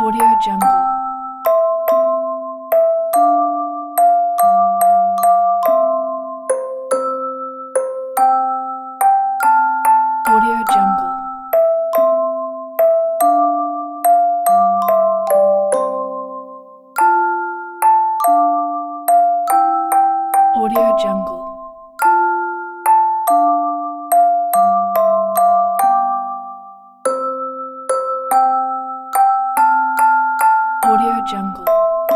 Audio Jungle. Audio Jungle. Audio Jungle. Audio Jungle.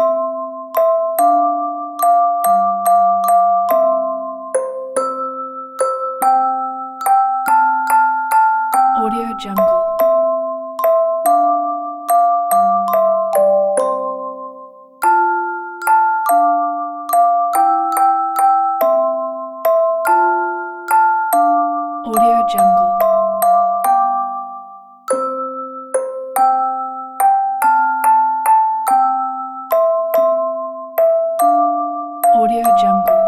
Audio Jungle. Audio Jungle. Audio Jungle.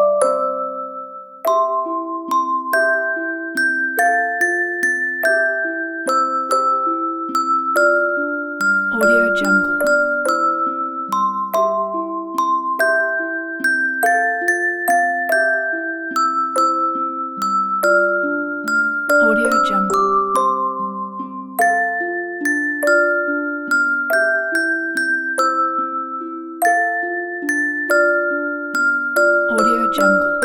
Audio Jungle. Audio Jungle. Audio Jungle.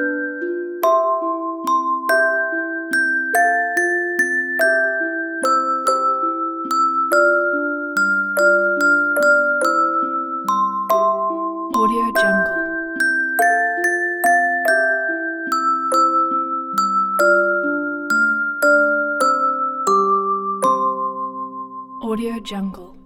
Audio Jungle. Audio Jungle.